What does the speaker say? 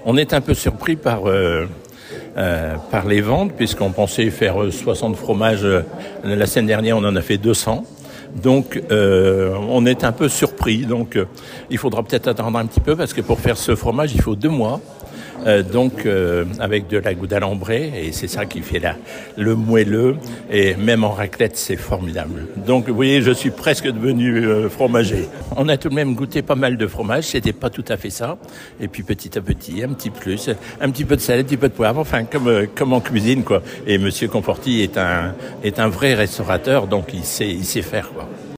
On est un peu surpris par les ventes, puisqu'on pensait faire 60 fromages. La semaine dernière, on en a fait 200. Donc, on est un peu surpris. Donc, il faudra peut-être attendre un petit peu, parce que pour faire ce fromage, il faut 2 mois. Avec de la gouda d'Alembret, et c'est ça qui fait le moelleux, et même en raclette, c'est formidable. Donc, vous voyez, je suis presque devenu fromager. On a tout de même goûté pas mal de fromage, c'était pas tout à fait ça, et puis petit à petit, un petit plus, un petit peu de sel, un petit peu de poivre, enfin, comme en cuisine, quoi. Et Monsieur Conforti est un vrai restaurateur, donc il sait faire, quoi.